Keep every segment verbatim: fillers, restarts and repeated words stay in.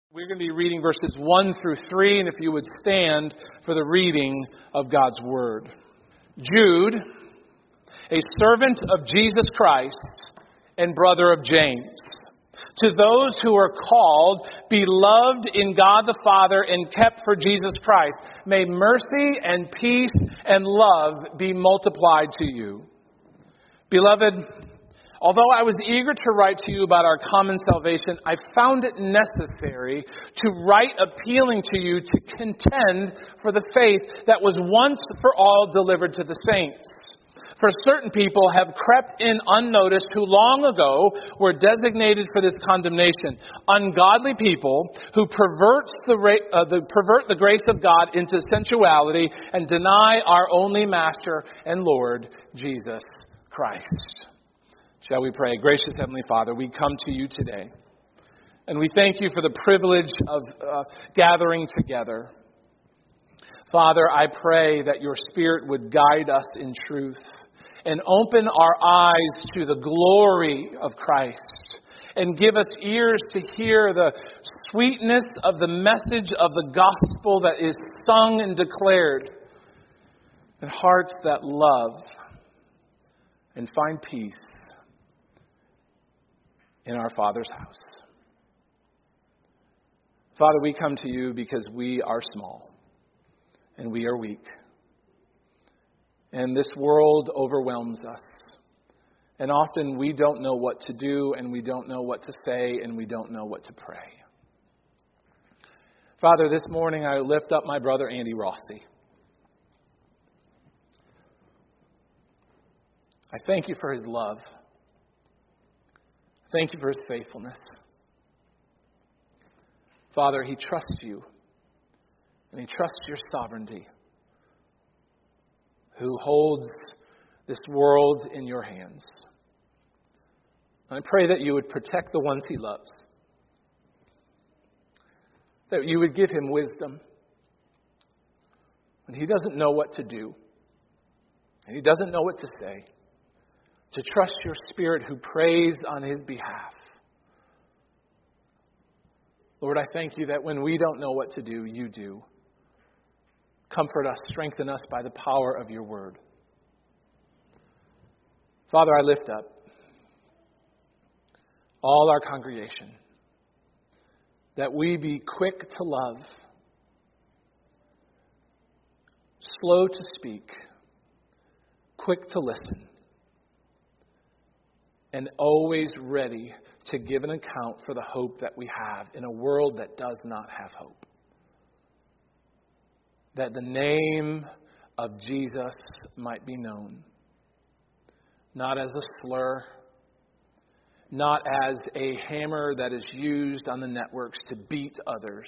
We're going to be reading verses one through three, and if you would stand for the reading of God's Word. Jude, a servant of Jesus Christ and brother of James, to those who are called, beloved in God the Father, and kept for Jesus Christ, may mercy and peace and love be multiplied to you. Beloved, although I was eager to write to you about our common salvation, I found it necessary to write appealing to you to contend for the faith that was once for all delivered to the saints. For certain people have crept in unnoticed who long ago were designated for this condemnation. Ungodly people who perverts the, uh, the, pervert the grace of God into sensuality and deny our only Master and Lord, Jesus Christ. Shall we pray? Gracious Heavenly Father, we come to you today, and we thank you for the privilege of uh, gathering together. Father, I pray that your Spirit would guide us in truth and open our eyes to the glory of Christ and give us ears to hear the sweetness of the message of the gospel that is sung and declared, and hearts that love and find peace in our Father's house. Father, we come to you because we are small and we are weak. And this world overwhelms us. And often we don't know what to do, and we don't know what to say, and we don't know what to pray. Father, this morning I lift up my brother Andy Rossi. I thank you for his love. Thank you for his faithfulness. Father, he trusts you, and he trusts your sovereignty, who holds this world in your hands. And I pray that you would protect the ones he loves, that you would give him wisdom when he doesn't know what to do, and he doesn't know what to say, to trust your Spirit who prays on his behalf. Lord, I thank you that when we don't know what to do, you do. Comfort us, strengthen us by the power of your word. Father, I lift up all our congregation, that we be quick to love, slow to speak, quick to listen, and always ready to give an account for the hope that we have in a world that does not have hope. That the name of Jesus might be known, not as a slur, not as a hammer that is used on the networks to beat others,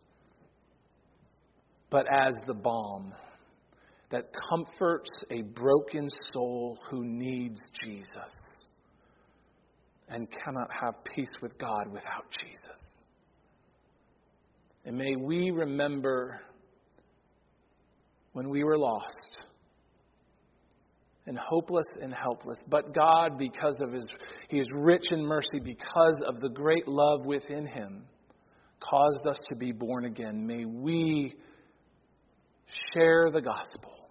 but as the balm that comforts a broken soul who needs Jesus and cannot have peace with God without Jesus. And may we remember when we were lost and hopeless and helpless, but God, because of his, he is rich in mercy, because of the great love within him, caused us to be born again. May we share the gospel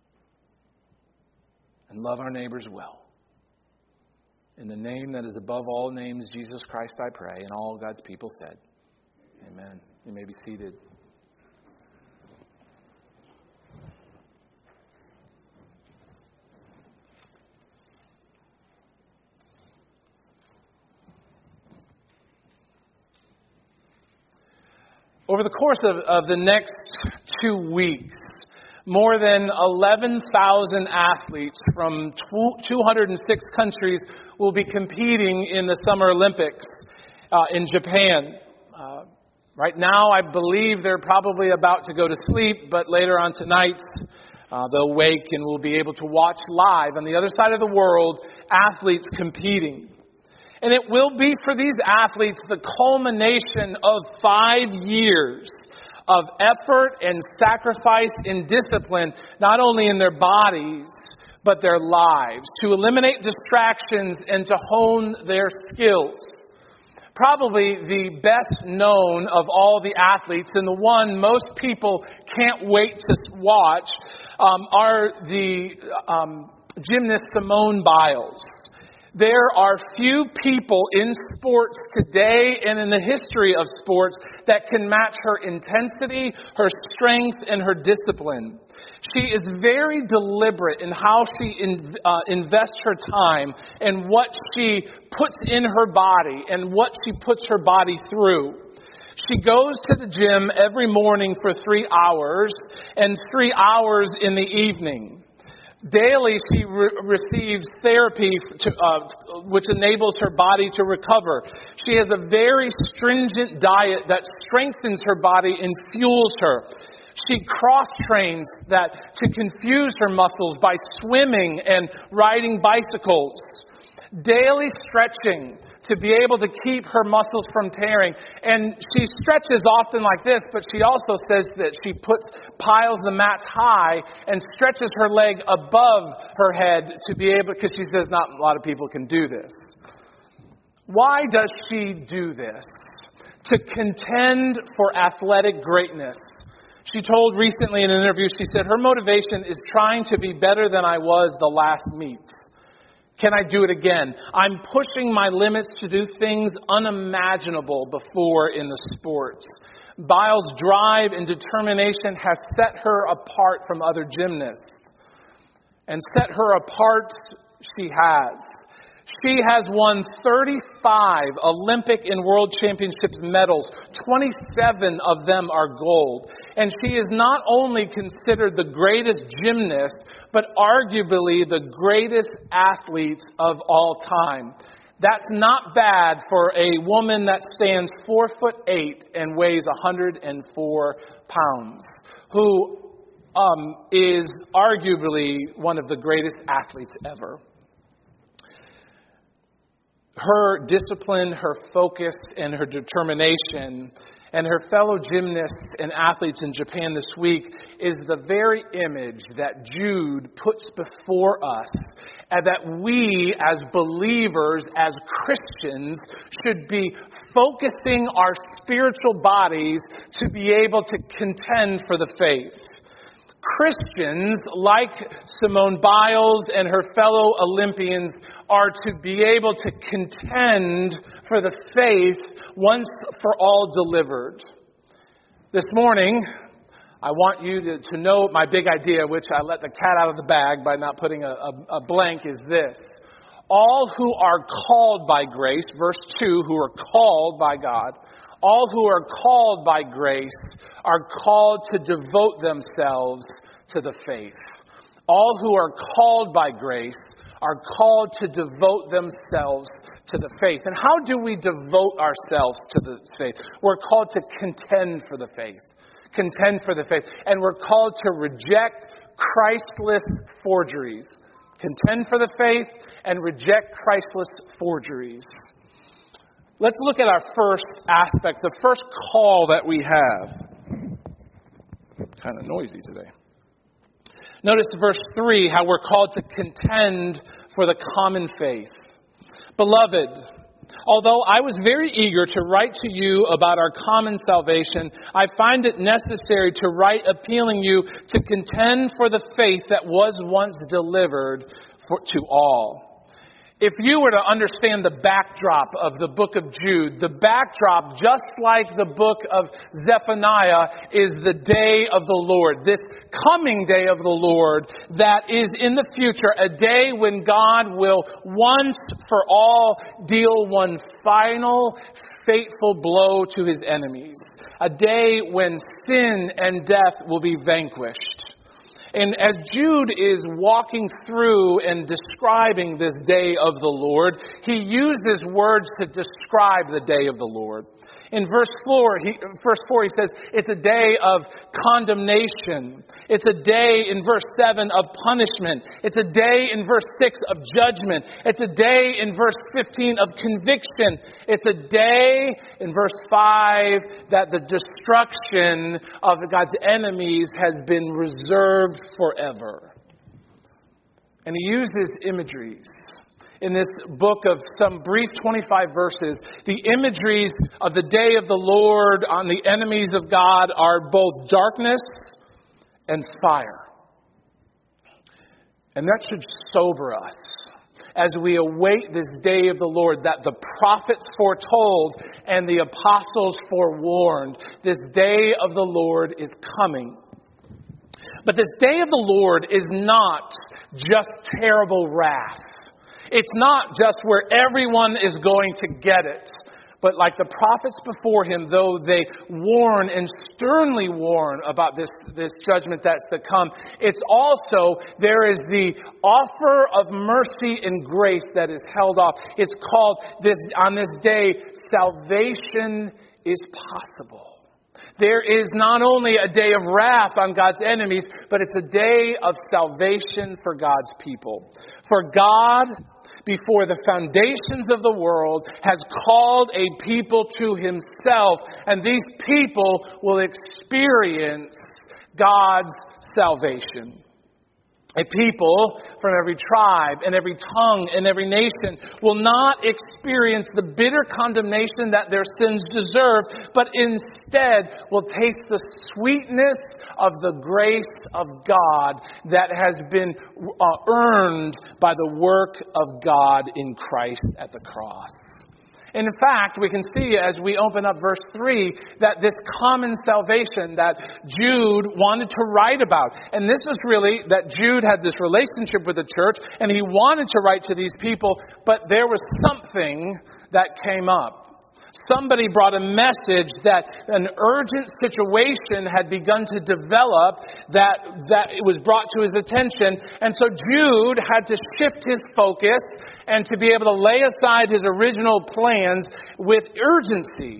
and love our neighbors well. In the name that is above all names, Jesus Christ, I pray. And all God's people said, amen. You may be seated. Over the course of, of the next two weeks, more than eleven thousand athletes from two hundred six countries will be competing in the Summer Olympics uh, in Japan. Uh, right now, I believe they're probably about to go to sleep, but later on tonight, uh, they'll wake and we'll be able to watch live on the other side of the world athletes competing. And it will be for these athletes the culmination of five years of effort and sacrifice and discipline, not only in their bodies, but their lives, to eliminate distractions and to hone their skills. Probably the best known of all the athletes, and the one most people can't wait to watch, um, are the um, gymnast Simone Biles. There are few people in sports today and in the history of sports that can match her intensity, her strength, and her discipline. She is very deliberate in how she in, uh, invests her time and what she puts in her body and what she puts her body through. She goes to the gym every morning for three hours and three hours in the evening. Daily, she re- receives therapy to, uh, which enables her body to recover. She has a very stringent diet that strengthens her body and fuels her. She cross-trains that to confuse her muscles by swimming and riding bicycles. Daily stretching to be able to keep her muscles from tearing. And she stretches often like this, but she also says that she puts piles the mats high and stretches her leg above her head to be able, because she says not a lot of people can do this. Why does she do this? To contend for athletic greatness. She told recently in an interview, she said, her motivation is trying to be better than I was the last meet. Can I do it again? I'm pushing my limits to do things unimaginable before in the sports. Biles' drive and determination has set her apart from other gymnasts. And set her apart she has. She has won thirty-five Olympic and World Championships medals. twenty-seven of them are gold. And she is not only considered the greatest gymnast, but arguably the greatest athlete of all time. That's not bad for a woman that stands four foot eight and weighs one hundred four pounds, who um, is arguably one of the greatest athletes ever. Her discipline, her focus, and her determination, and her fellow gymnasts and athletes in Japan this week is the very image that Jude puts before us, and that we as believers, as Christians, should be focusing our spiritual bodies to be able to contend for the faith. Christians, like Simone Biles and her fellow Olympians, are to be able to contend for the faith once for all delivered. This morning, I want you to, to know my big idea, which I let the cat out of the bag by not putting a, a, a blank, is this. All who are called by grace, verse two, who are called by God, all who are called by grace are called to devote themselves to the faith. All who are called by grace are called to devote themselves to the faith. And how do we devote ourselves to the faith? We're called to contend for the faith. Contend for the faith. And we're called to reject Christless forgeries. Contend for the faith and reject Christless forgeries. Let's look at our first aspect, the first call that we have. Kind of noisy today. Notice verse three, how we're called to contend for the common faith. Beloved, although I was very eager to write to you about our common salvation, I find it necessary to write appealing you to contend for the faith that was once delivered for, to all. If you were to understand the backdrop of the book of Jude, the backdrop, just like the book of Zephaniah, is the day of the Lord. This coming day of the Lord that is in the future, a day when God will once for all deal one final fateful blow to his enemies. A day when sin and death will be vanquished. And as Jude is walking through and describing this day of the Lord, he uses words to describe the day of the Lord. In verse four, he, verse four, he says, it's a day of condemnation. It's a day, in verse seven, of punishment. It's a day, in verse six, of judgment. It's a day, in verse fifteen, of conviction. It's a day, in verse five, that the destruction of God's enemies has been reserved forever. And he uses imageries. in this book of some brief twenty-five verses, the imageries of the day of the Lord on the enemies of God are both darkness and fire. And that should sober us as we await this day of the Lord that the prophets foretold and the apostles forewarned. This day of the Lord is coming. But this day of the Lord is not just terrible wrath. It's not just where everyone is going to get it. But like the prophets before him, though they warn and sternly warn about this, this judgment that's to come, it's also, there is the offer of mercy and grace that is held off. It's called, this on this day, salvation is possible. There is not only a day of wrath on God's enemies, but it's a day of salvation for God's people. For God, before the foundations of the world, has called a people to himself, and these people will experience God's salvation. A people from every tribe and every tongue and every nation will not experience the bitter condemnation that their sins deserve, but instead will taste the sweetness of the grace of God that has been uh, earned by the work of God in Christ at the cross. And in fact, we can see as we open up verse three that this common salvation that Jude wanted to write about. And this was really that Jude had this relationship with the church and he wanted to write to these people, but there was something that came up. Somebody brought a message that an urgent situation had begun to develop, that, that it was brought to his attention. And so Jude had to shift his focus and to be able to lay aside his original plans with urgency.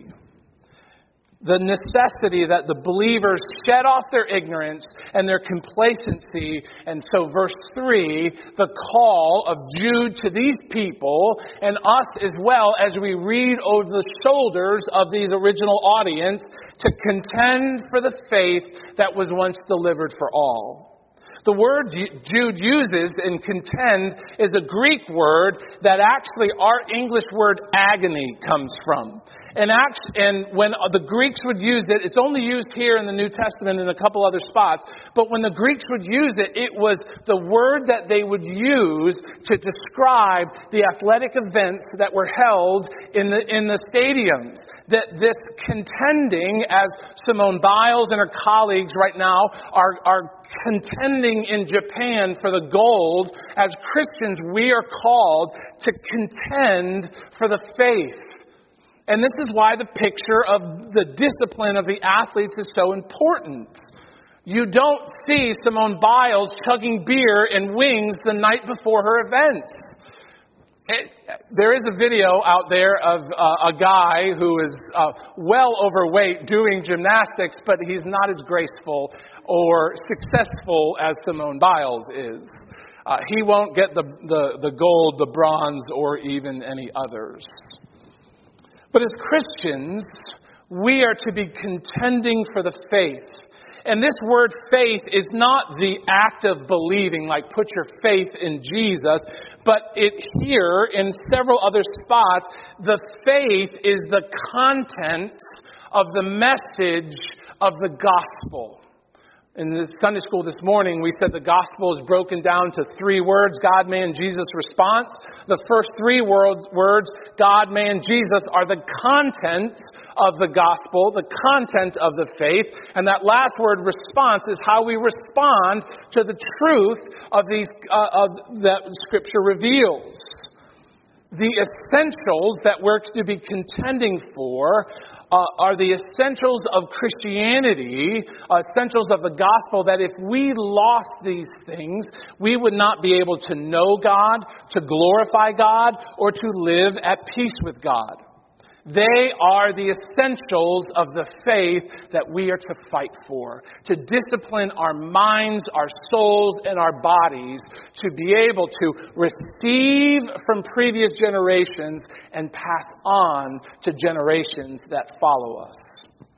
The necessity that the believers shed off their ignorance and their complacency. And so verse three, the call of Jude to these people and us as well as we read over the shoulders of these original audience to contend for the faith that was once delivered for all. The word Jude uses in contend is a Greek word that actually our English word agony comes from. And, act, and when the Greeks would use it, it's only used here in the New Testament in a couple other spots, but when the Greeks would use it, it was the word that they would use to describe the athletic events that were held in the, in the stadiums. That this contending, as Simone Biles and her colleagues right now are, are contending in Japan for the gold, as Christians we are called to contend for the faith. And this is why the picture of the discipline of the athletes is so important. You don't see Simone Biles chugging beer and wings the night before her events. It, there is a video out there of uh, a guy who is uh, well overweight doing gymnastics, but he's not as graceful or successful as Simone Biles is. Uh, he won't get the, the, the gold, the bronze, or even any others. But as Christians, we are to be contending for the faith. And this word faith is not the act of believing, like put your faith in Jesus, but it here in several other spots, the faith is the content of the message of the gospel. In the Sunday school this morning, we said the gospel is broken down to three words: God, man, Jesus, response. The first three words, words, God, man, Jesus, are the content of the gospel, the content of the faith. And that last word, response, is how we respond to the truth of these uh, of that Scripture reveals. The essentials that we're to be contending for uh, are the essentials of Christianity, uh, essentials of the gospel, that if we lost these things, we would not be able to know God, to glorify God, or to live at peace with God. They are the essentials of the faith that we are to fight for, to discipline our minds, our souls, and our bodies to be able to receive from previous generations and pass on to generations that follow us.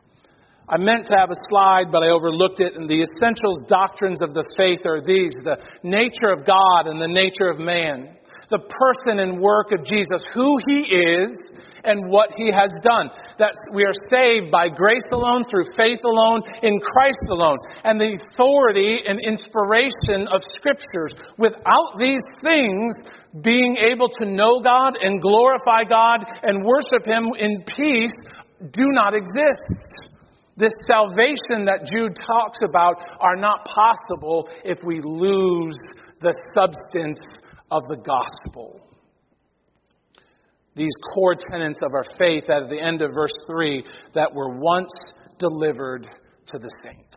I meant to have a slide, but I overlooked it, and the essentials doctrines of the faith are these: the nature of God and the nature of man. The person and work of Jesus, who He is and what He has done. That we are saved by grace alone, through faith alone, in Christ alone. And the authority and inspiration of Scriptures. Without these things, being able to know God and glorify God and worship Him in peace do not exist. This salvation that Jude talks about are not possible if we lose the substance of the gospel. These core tenets of our faith at the end of verse three that were once delivered to the saints.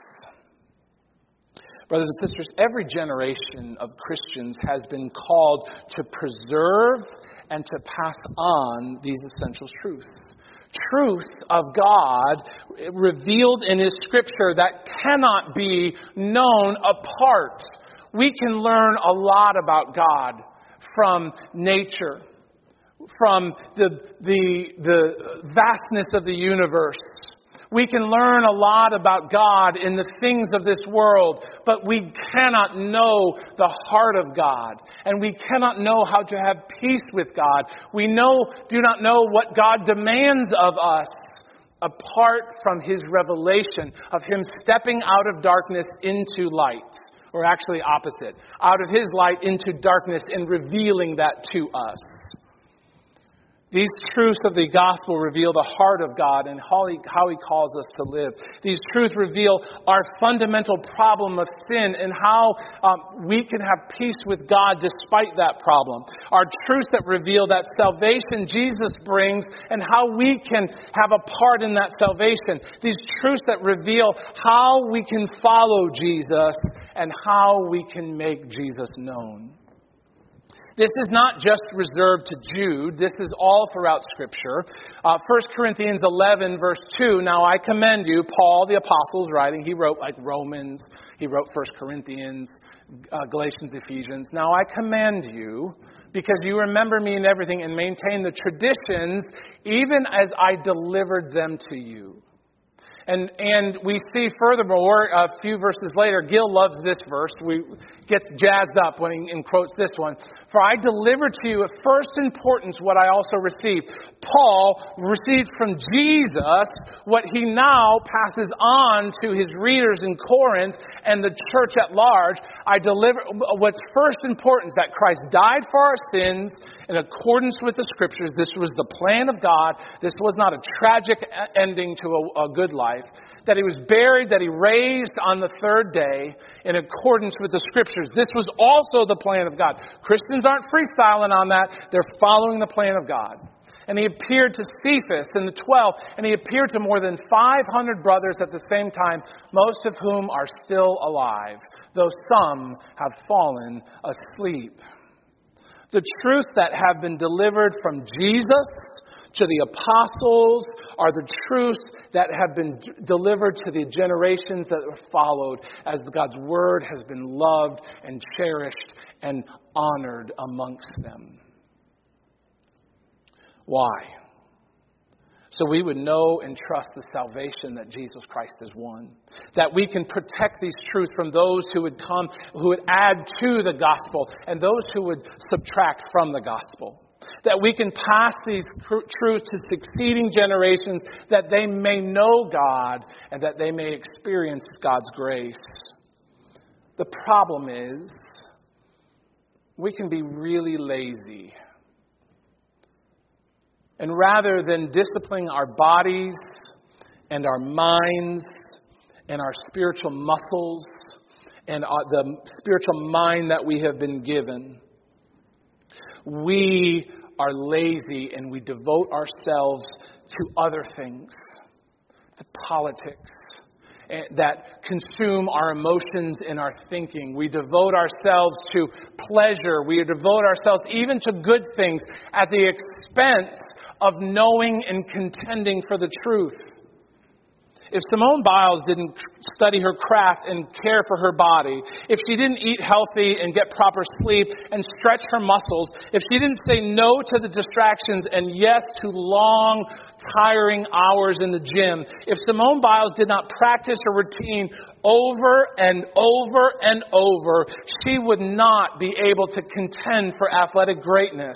Brothers and sisters, every generation of Christians has been called to preserve and to pass on these essential truths. Truths of God revealed in His Scripture that cannot be known apart. We can learn a lot about God from nature, from the, the, the vastness of the universe. We can learn a lot about God in the things of this world, but we cannot know the heart of God, and we cannot know how to have peace with God. We know, do not know what God demands of us apart from His revelation of Him stepping out of darkness into light. Or actually opposite, out of His light into darkness and revealing that to us. These truths of the gospel reveal the heart of God and how He, how he calls us to live. These truths reveal our fundamental problem of sin and how um, we can have peace with God despite that problem. Our truths that reveal that salvation Jesus brings and how we can have a part in that salvation. These truths that reveal how we can follow Jesus and how we can make Jesus known. This is not just reserved to Jude. This is all throughout Scripture. Uh, First Corinthians eleven, verse two, now I commend you, Paul, the apostle, is writing. He wrote like Romans. He wrote First Corinthians, uh, Galatians, Ephesians. Now I commend you because you remember me in everything and maintain the traditions even as I delivered them to you. And and we see furthermore, a few verses later, Gil loves this verse. We gets jazzed up when he, he quotes this one. For I delivered to you of first importance what I also received. Paul received from Jesus what he now passes on to his readers in Corinth and the church at large. I deliver what's first important is that Christ died for our sins in accordance with the Scriptures. This was the plan of God. This was not a tragic ending to a, a good life. That He was buried, that He raised on the third day in accordance with the Scriptures. This was also the plan of God. Christians aren't freestyling on that. They're following the plan of God. And He appeared to Cephas and the twelve, and He appeared to more than five hundred brothers at the same time, most of whom are still alive, though some have fallen asleep. The truths that have been delivered from Jesus to the apostles are the truths that have been d- delivered to the generations that have followed as God's word has been loved and cherished and honored amongst them. Why? So we would know and trust the salvation that Jesus Christ has won. That we can protect these truths from those who would come, who would add to the gospel and those who would subtract from the gospel. That we can pass these truths to succeeding generations that they may know God and that they may experience God's grace. The problem is we can be really lazy. And rather than disciplining our bodies and our minds and our spiritual muscles and our, the spiritual mind that we have been given, we are lazy and we devote ourselves to other things, to politics, that consume our emotions and our thinking. We devote ourselves to pleasure. We devote ourselves even to good things at the expense of knowing and contending for the truth. If Simone Biles didn't study her craft and care for her body, if she didn't eat healthy and get proper sleep and stretch her muscles, if she didn't say no to the distractions and yes to long, tiring hours in the gym, if Simone Biles did not practice her routine over and over and over, she would not be able to contend for athletic greatness.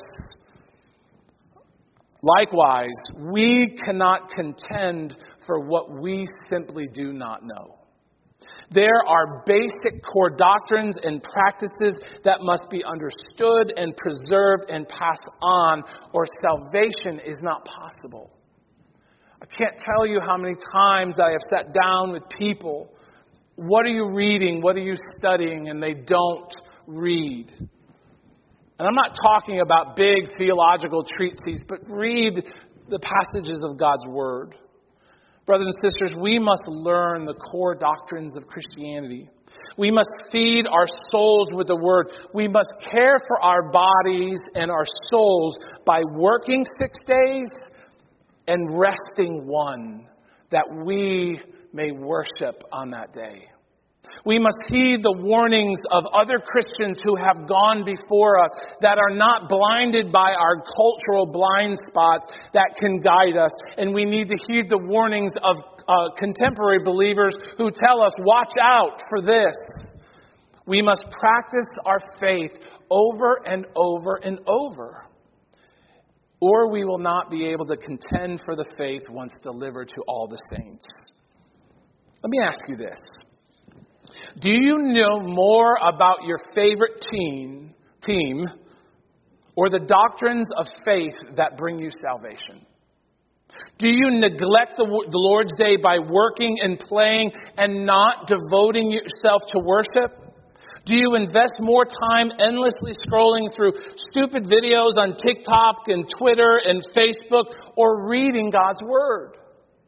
Likewise, we cannot contend for what we simply do not know. There are basic core doctrines and practices that must be understood and preserved and passed on, or salvation is not possible. I can't tell you how many times I have sat down with people. What are you reading? What are you studying? And they don't read. And I'm not talking about big theological treatises, but read the passages of God's Word. Brothers and sisters, we must learn the core doctrines of Christianity. We must feed our souls with the Word. We must care for our bodies and our souls by working six days and resting one, that we may worship on that day. We must heed the warnings of other Christians who have gone before us, that are not blinded by our cultural blind spots that can guide us. And we need to heed the warnings of uh, contemporary believers who tell us, watch out for this. We must practice our faith over and over and over, or we will not be able to contend for the faith once delivered to all the saints. Let me ask you this. Do you know more about your favorite team, team or the doctrines of faith that bring you salvation? Do you neglect the, the Lord's Day by working and playing and not devoting yourself to worship? Do you invest more time endlessly scrolling through stupid videos on TikTok and Twitter and Facebook, or reading God's Word?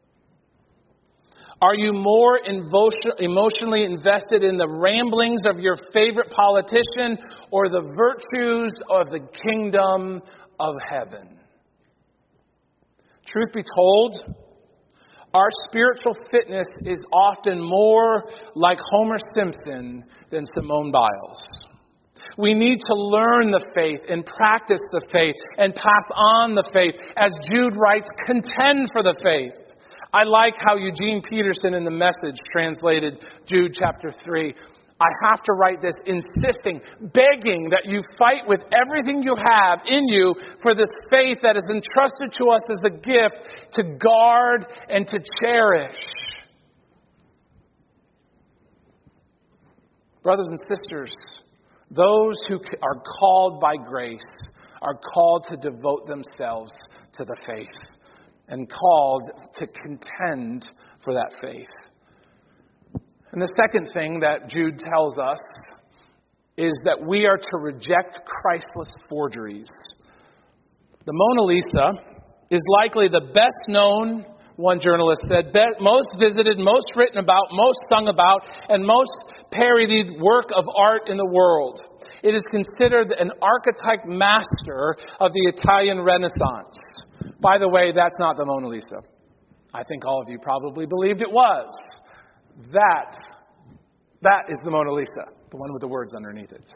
Are you more emotionally invested in the ramblings of your favorite politician or the virtues of the kingdom of heaven? Truth be told, our spiritual fitness is often more like Homer Simpson than Simone Biles. We need to learn the faith and practice the faith and pass on the faith. As Jude writes, contend for the faith. I like how Eugene Peterson in The Message translated Jude chapter three. I have to write this, insisting, begging that you fight with everything you have in you for this faith that is entrusted to us as a gift to guard and to cherish. Brothers and sisters, those who are called by grace are called to devote themselves to the faith, and called to contend for that faith. And the second thing that Jude tells us is that we are to reject Christless forgeries. The Mona Lisa is likely the best known, one journalist said, most visited, most written about, most sung about, and most parodied work of art in the world. It is considered an archetype master of the Italian Renaissance. By the way, that's not the Mona Lisa. I think all of you probably believed it was. That, that is the Mona Lisa, the one with the words underneath it.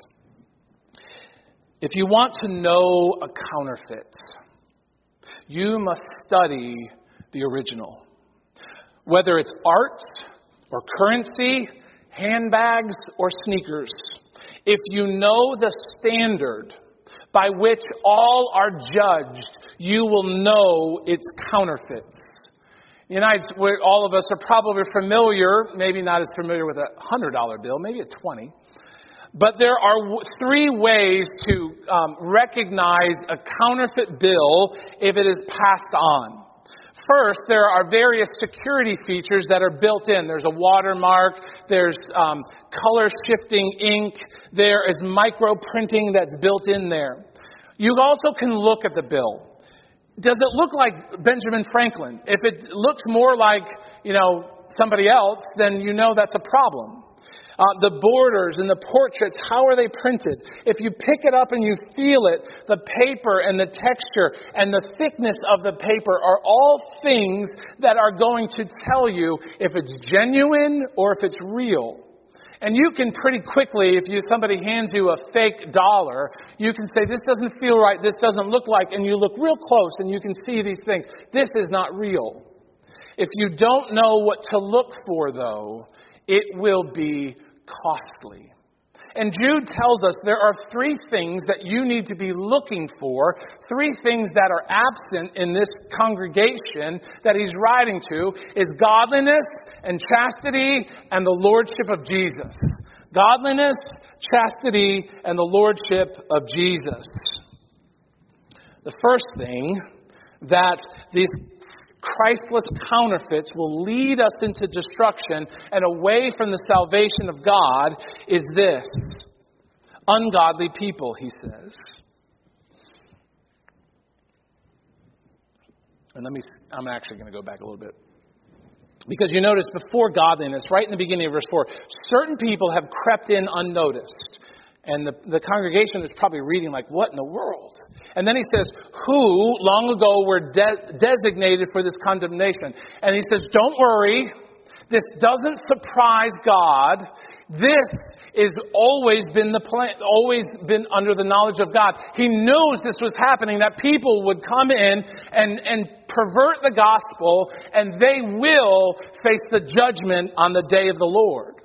If you want to know a counterfeit, you must study the original. Whether it's art or currency, handbags or sneakers, if you know the standard by which all are judged, you will know it's counterfeits. United, all of us are probably familiar, maybe not as familiar with a one hundred dollar bill, maybe a twenty. But there are three ways to um, recognize a counterfeit bill if it is passed on. First, there are various security features that are built in. There's a watermark, there's um, color-shifting ink, there is micro-printing that's built in there. You also can look at the bill. Does it look like Benjamin Franklin? If it looks more like, you know, somebody else, then you know that's a problem. Uh, the borders and the portraits, how are they printed? If you pick it up and you feel it, the paper and the texture and the thickness of the paper are all things that are going to tell you if it's genuine or if it's real. And you can pretty quickly, if you somebody hands you a fake dollar, you can say, this doesn't feel right, this doesn't look like, and you look real close and you can see these things. This is not real. If you don't know what to look for, though, it will be costly. And Jude tells us there are three things that you need to be looking for, three things that are absent in this congregation that he's writing to, is godliness and chastity and the lordship of Jesus. Godliness, chastity, and the lordship of Jesus. The first thing that these Christless counterfeits will lead us into destruction and away from the salvation of God is this. Ungodly people, he says. And let me, I'm actually going to go back a little bit. Because you notice before godliness, right in the beginning of verse four, certain people have crept in unnoticed. And the, the congregation is probably reading like, what in the world? And then he says, who long ago were de- designated for this condemnation. And he says, don't worry. This doesn't surprise God. This has always been the plan, always been under the knowledge of God. He knows this was happening, that people would come in and, and pervert the gospel, and they will face the judgment on the day of the Lord.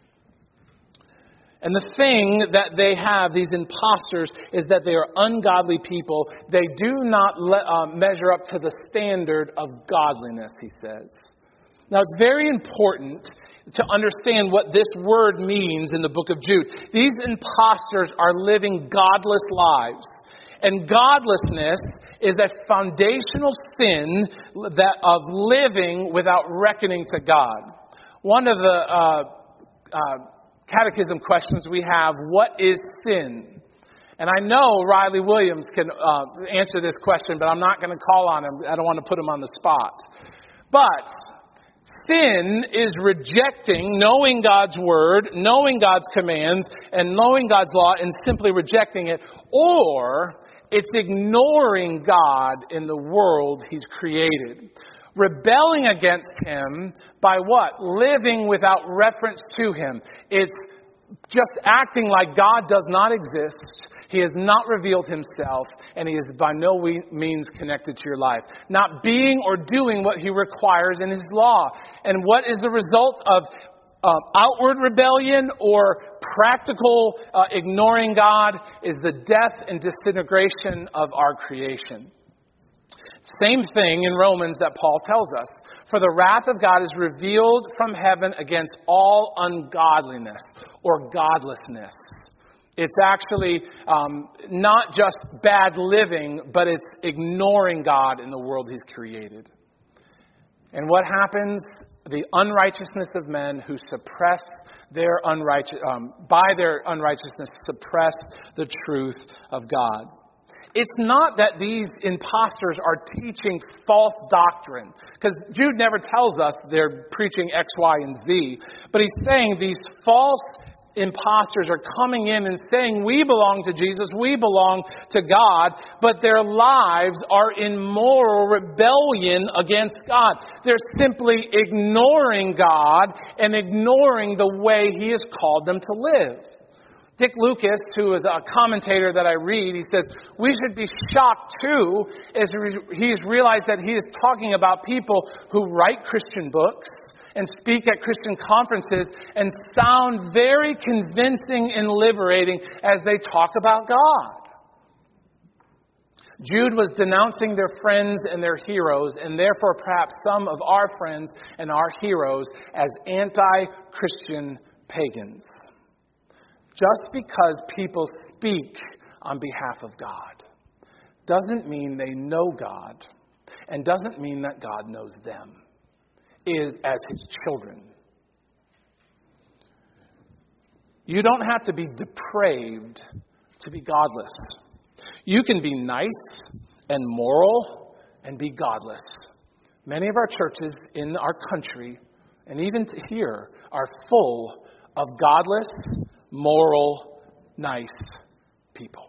And the thing that they have, these imposters, is that they are ungodly people. They do not le- uh, measure up to the standard of godliness, he says. Now, it's very important to understand what this word means in the book of Jude. These imposters are living godless lives. And godlessness is a foundational sin that of living without reckoning to God. One of the uh, uh, catechism questions we have, what is sin? And I know Riley Williams can uh, answer this question, but I'm not going to call on him. I don't want to put him on the spot. But sin is rejecting, knowing God's word, knowing God's commands, and knowing God's law, and simply rejecting it. Or it's ignoring God in the world he's created. Rebelling against him by what? Living without reference to him. It's just acting like God does not exist. He has not revealed himself, and he is by no means connected to your life. Not being or doing what he requires in his law. And what is the result of uh, outward rebellion or practical uh, ignoring God is the death and disintegration of our creation. Same thing in Romans that Paul tells us. For the wrath of God is revealed from heaven against all ungodliness or godlessness. It's actually um, not just bad living, but it's ignoring God in the world he's created. And what happens? The unrighteousness of men who suppress their unrighteous, um, by their unrighteousness, suppress the truth of God. It's not that these imposters are teaching false doctrine, because Jude never tells us they're preaching X, Y, and Z. But he's saying these false imposters are coming in and saying, we belong to Jesus, we belong to God, but their lives are in moral rebellion against God. They're simply ignoring God and ignoring the way he has called them to live. Dick Lucas, who is a commentator that I read, he says, we should be shocked too as he has realized that he is talking about people who write Christian books and speak at Christian conferences and sound very convincing and liberating as they talk about God. Jude was denouncing their friends and their heroes, and therefore perhaps some of our friends and our heroes as anti-Christian pagans. Just because people speak on behalf of God doesn't mean they know God, and doesn't mean that God knows them is as his children. You don't have to be depraved to be godless. You can be nice and moral and be godless. Many of our churches in our country, and even here, are full of godless, moral, nice people.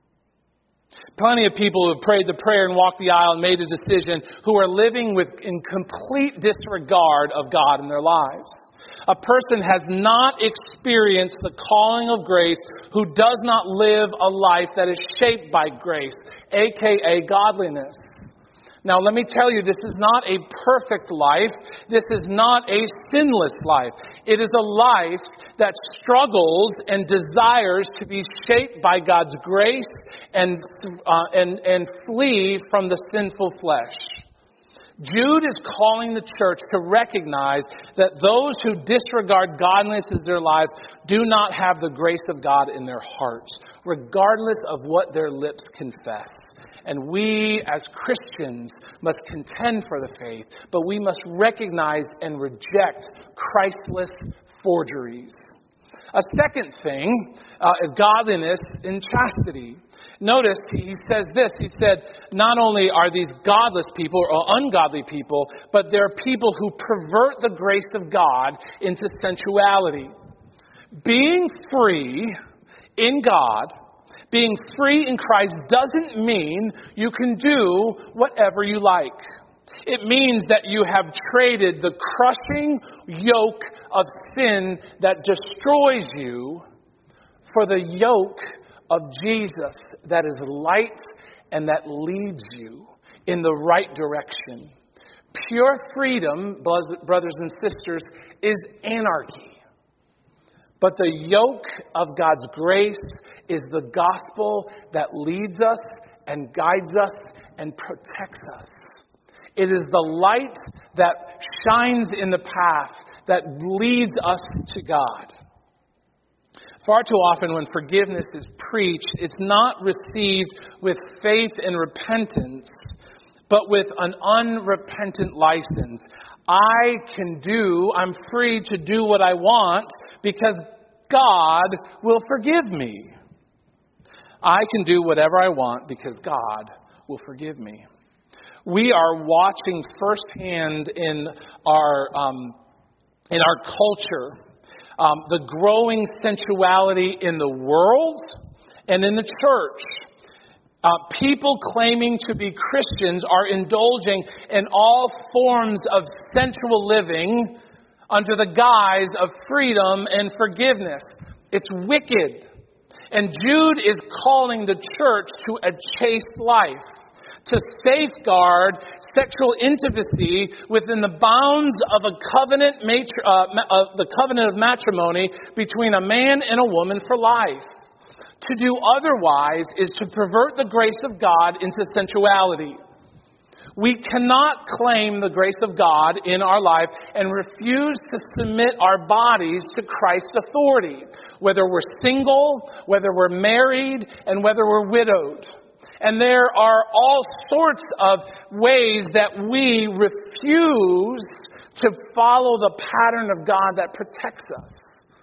Plenty of people who have prayed the prayer and walked the aisle and made a decision who are living with in complete disregard of God in their lives. A person has not experienced the calling of grace who does not live a life that is shaped by grace, aka godliness. Now, let me tell you, this is not a perfect life. This is not a sinless life. It is a life that struggles and desires to be shaped by God's grace and, uh, and, and flee from the sinful flesh. Jude is calling the church to recognize that those who disregard godliness as their lives do not have the grace of God in their hearts, regardless of what their lips confess. And we as Christians must contend for the faith, but we must recognize and reject Christless forgeries. A second thing uh, is godliness in chastity. Notice he says this. He said, not only are these godless people or ungodly people, but there are people who pervert the grace of God into sensuality. Being free in God, being free in Christ doesn't mean you can do whatever you like. It means that you have traded the crushing yoke of sin that destroys you for the yoke of Jesus that is light and that leads you in the right direction. Pure freedom, brothers and sisters, is anarchy. But the yoke of God's grace is the gospel that leads us and guides us and protects us. It is the light that shines in the path that leads us to God. Far too often when forgiveness is preached, it's not received with faith and repentance, but with an unrepentant license. I can do, I'm free to do what I want because God will forgive me. I can do whatever I want because God will forgive me. We are watching firsthand in our um, in our culture um, the growing sensuality in the world and in the church. Uh, people claiming to be Christians are indulging in all forms of sensual living under the guise of freedom and forgiveness. It's wicked. And Jude is calling the church to a chaste life, to safeguard sexual intimacy within the bounds of a covenant, matri- uh, uh, the covenant of matrimony between a man and a woman for life. To do otherwise is to pervert the grace of God into sensuality. We cannot claim the grace of God in our life and refuse to submit our bodies to Christ's authority, whether we're single, whether we're married, and whether we're widowed. And there are all sorts of ways that we refuse to follow the pattern of God that protects us.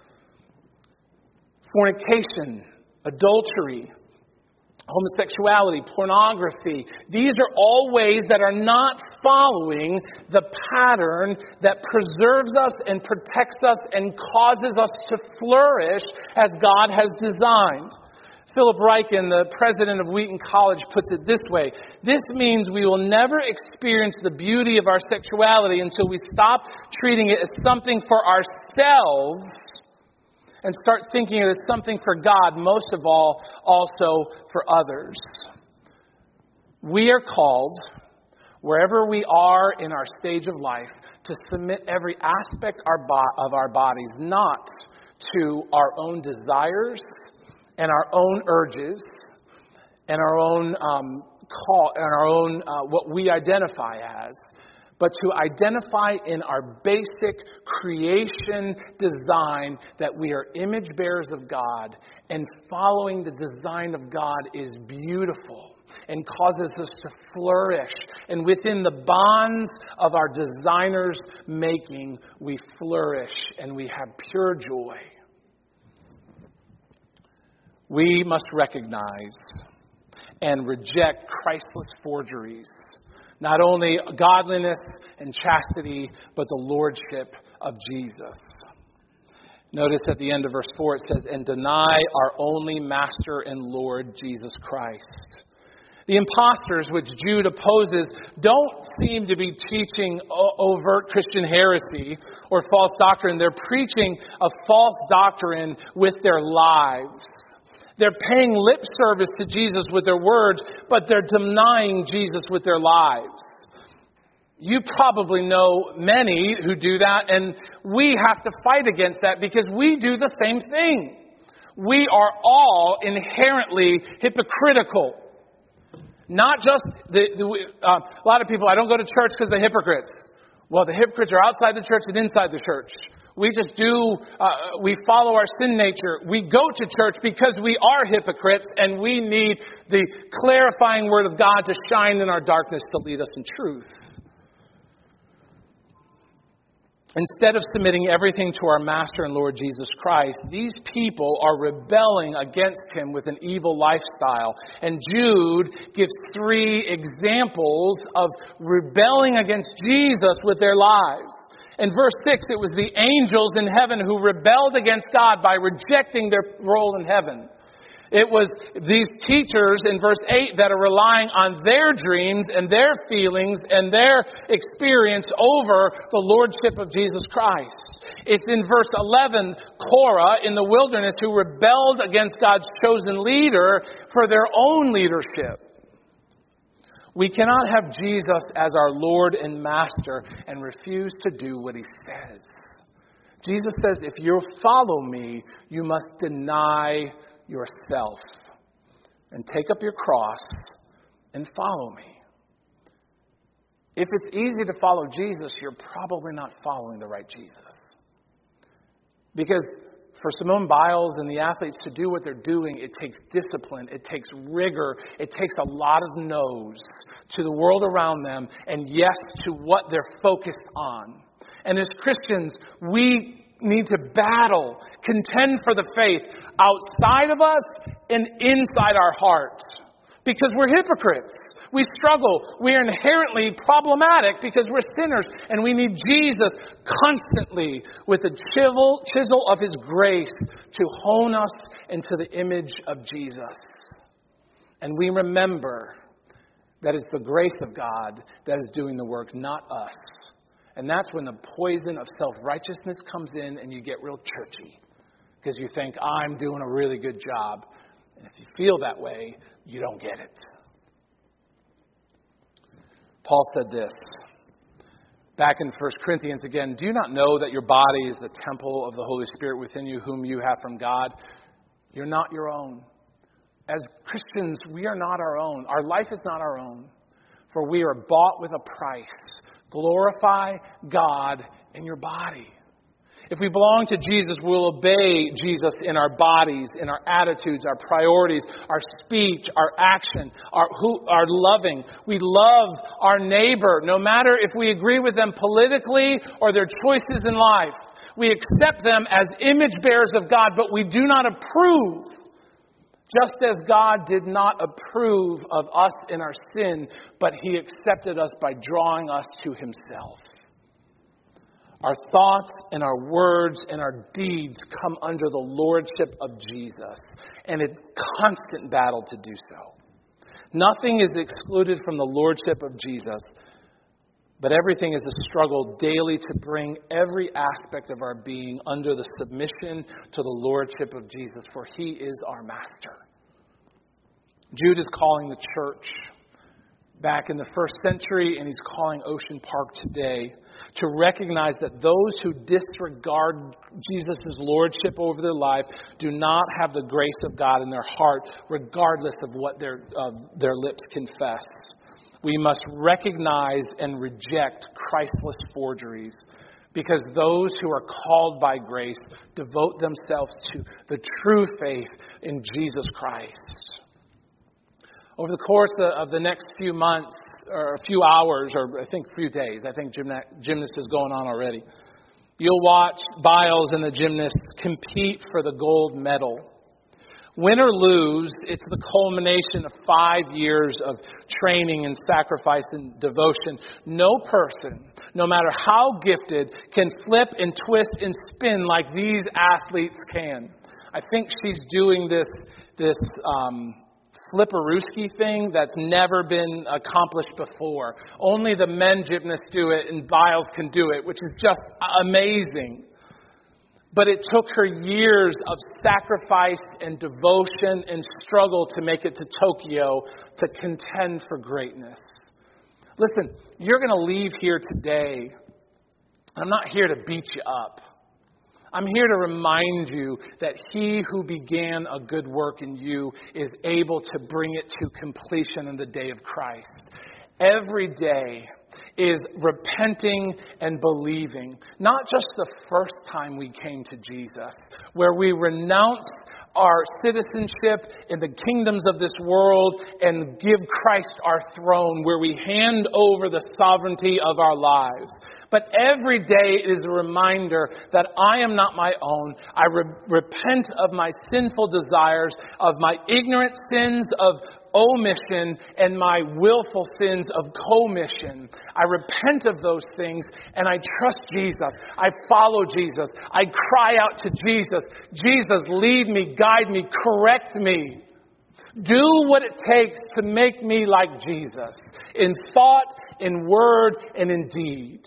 Fornication, adultery, homosexuality, pornography. These are all ways that are not following the pattern that preserves us and protects us and causes us to flourish as God has designed. Philip Ryken, the president of Wheaton College, puts it this way. This means we will never experience the beauty of our sexuality until we stop treating it as something for ourselves and start thinking of it as something for God, most of all, also for others. We are called, wherever we are in our stage of life, to submit every aspect of our bodies, not to our own desires and our own urges and our own um, call and our own uh, what we identify as, but to identify in our basic creation design that we are image bearers of God, and following the design of God is beautiful and causes us to flourish. And within the bonds of our designer's making, we flourish and we have pure joy. We must recognize and reject Christless forgeries. Not only godliness and chastity, but the lordship of Jesus. Notice at the end of verse four it says, and deny our only Master and Lord Jesus Christ. The impostors which Jude opposes don't seem to be teaching overt Christian heresy or false doctrine. They're preaching a false doctrine with their lives. They're paying lip service to Jesus with their words, but they're denying Jesus with their lives. You probably know many who do that, and we have to fight against that because we do the same thing. We are all inherently hypocritical. Not just, the, the uh, a lot of people, I don't go to church because they're hypocrites. Well, the hypocrites are outside the church and inside the church. We just do, uh, we follow our sin nature. We go to church because we are hypocrites and we need the clarifying word of God to shine in our darkness to lead us in truth. Instead of submitting everything to our Master and Lord Jesus Christ, these people are rebelling against Him with an evil lifestyle. And Jude gives three examples of rebelling against Jesus with their lives. In verse six, it was the angels in heaven who rebelled against God by rejecting their role in heaven. It was these teachers in verse eight that are relying on their dreams and their feelings and their experience over the Lordship of Jesus Christ. It's in verse eleven, Korah in the wilderness who rebelled against God's chosen leader for their own leadership. We cannot have Jesus as our Lord and Master and refuse to do what He says. Jesus says, if you follow me, you must deny yourself and take up your cross and follow me. If it's easy to follow Jesus, you're probably not following the right Jesus. Because for Simone Biles and the athletes to do what they're doing, it takes discipline, it takes rigor, it takes a lot of no's to the world around them and yes to what they're focused on. And as Christians, we need to battle, contend for the faith outside of us and inside our hearts. Because we're hypocrites. We struggle. We are inherently problematic because we're sinners. And we need Jesus constantly with the chisel, chisel of His grace to hone us into the image of Jesus. And we remember that it's the grace of God that is doing the work, not us. And that's when the poison of self-righteousness comes in and you get real churchy. Because you think, I'm doing a really good job. And if you feel that way, you don't get it. Paul said this, back in First Corinthians again, do you not know that your body is the temple of the Holy Spirit within you, whom you have from God? You're not your own. As Christians, we are not our own. Our life is not our own. For we are bought with a price. Glorify God in your body. If we belong to Jesus, we'll obey Jesus in our bodies, in our attitudes, our priorities, our speech, our action, our, who, our loving. We love our neighbor, no matter if we agree with them politically or their choices in life. We accept them as image bearers of God, but we do not approve. Just as God did not approve of us in our sin, but He accepted us by drawing us to Himself. Our thoughts and our words and our deeds come under the lordship of Jesus, and it's a constant battle to do so. Nothing is excluded from the lordship of Jesus, but everything is a struggle daily to bring every aspect of our being under the submission to the lordship of Jesus, for He is our Master. Jude is calling the church back in the first century, and he's calling Ocean Park today to recognize that those who disregard Jesus' lordship over their life do not have the grace of God in their heart, regardless of what their, uh, their lips confess. We must recognize and reject Christless forgeries, because those who are called by grace devote themselves to the true faith in Jesus Christ. Over the course of the next few months, or a few hours, or I think a few days, I think gymnast is going on already, you'll watch Biles and the gymnasts compete for the gold medal. Win or lose, it's the culmination of five years of training and sacrifice and devotion. No person, no matter how gifted, can flip and twist and spin like these athletes can. I think she's doing this, this um, flipperooski thing that's never been accomplished before. Only the men gymnasts do it, and Biles can do it, which is just amazing. But it took her years of sacrifice and devotion and struggle to make it to Tokyo to contend for greatness. Listen, you're going to leave here today. I'm not here to beat you up. I'm here to remind you that he who began a good work in you is able to bring it to completion in the day of Christ. Every day is repenting and believing. Not just the first time we came to Jesus, where we renounce our citizenship in the kingdoms of this world and give Christ our throne, where we hand over the sovereignty of our lives. But every day is a reminder that I am not my own. I re- repent of my sinful desires, of my ignorant sins of omission and my willful sins of commission. I repent of those things and I trust Jesus. I follow Jesus. I cry out to Jesus. Jesus, lead me, guide me, correct me. Do what it takes to make me like Jesus in thought, in word, and in deed.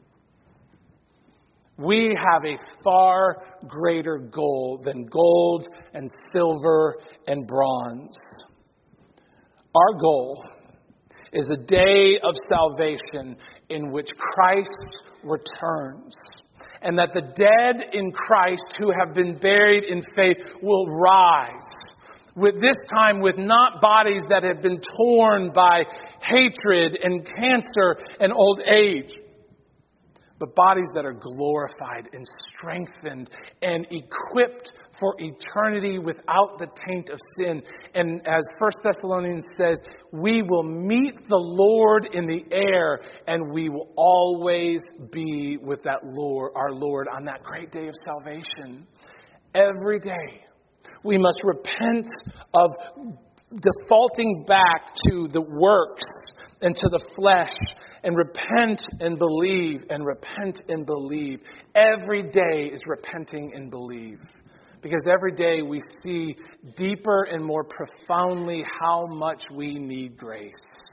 We have a far greater goal than gold and silver and bronze. Our goal is a day of salvation in which Christ returns, and that the dead in Christ who have been buried in faith will rise, with this time with not bodies that have been torn by hatred and cancer and old age, but bodies that are glorified and strengthened and equipped for eternity without the taint of sin. And as First Thessalonians says, we will meet the Lord in the air, and we will always be with that Lord, our Lord, on that great day of salvation. Every day, we must repent of defaulting back to the works and to the flesh, and repent and believe, and repent and believe. Every day is repenting and believe. Because every day we see deeper and more profoundly how much we need grace.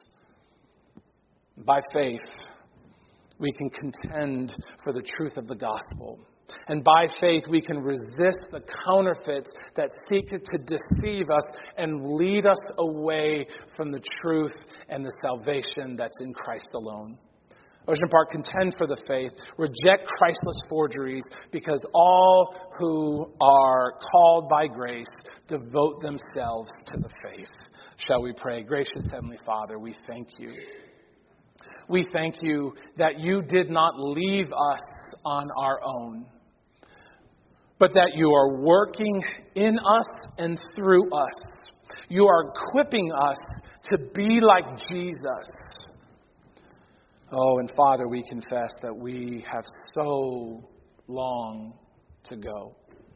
By faith, we can contend for the truth of the gospel. And by faith, we can resist the counterfeits that seek to deceive us and lead us away from the truth and the salvation that's in Christ alone. Ocean Park, contend for the faith. Reject Christless forgeries, because all who are called by grace devote themselves to the faith. Shall we pray? Gracious Heavenly Father, we thank you. We thank you that you did not leave us on our own, but that you are working in us and through us. You are equipping us to be like Jesus. Oh, and Father, we confess that we have so long to go.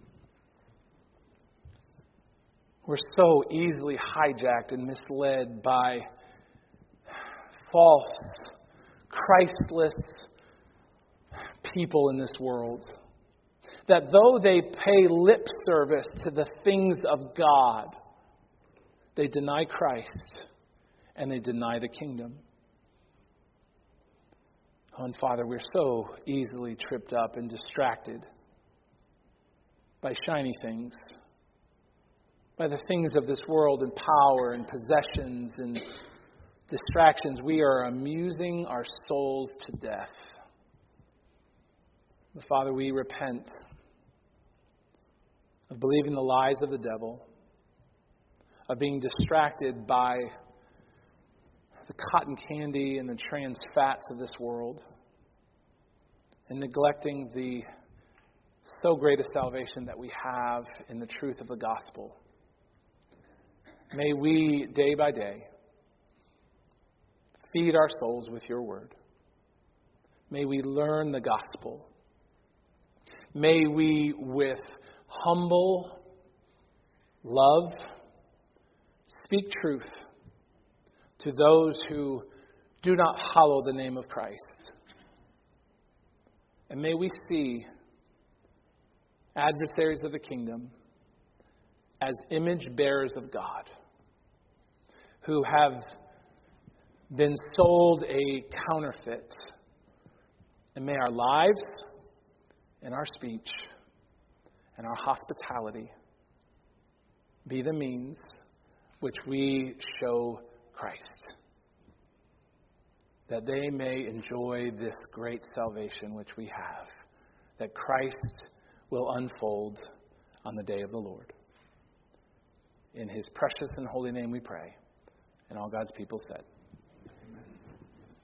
We're so easily hijacked and misled by false, Christless people in this world, that though they pay lip service to the things of God, they deny Christ and they deny the kingdom. Oh, and Father, we're so easily tripped up and distracted by shiny things, by the things of this world and power and possessions and distractions. We are amusing our souls to death. But Father, we repent of believing the lies of the devil, of being distracted by the cotton candy and the trans fats of this world, and neglecting the so great a salvation that we have in the truth of the gospel. May we, day by day, feed our souls with your word. May we learn the gospel. May we, with humble love, speak truth to those who do not hallow the name of Christ. And may we see adversaries of the kingdom as image bearers of God, who have been sold a counterfeit. And may our lives and our speech and our hospitality be the means which we show Christ, that they may enjoy this great salvation which we have, that Christ will unfold on the day of the Lord. In his precious and holy name we pray. And all God's people said.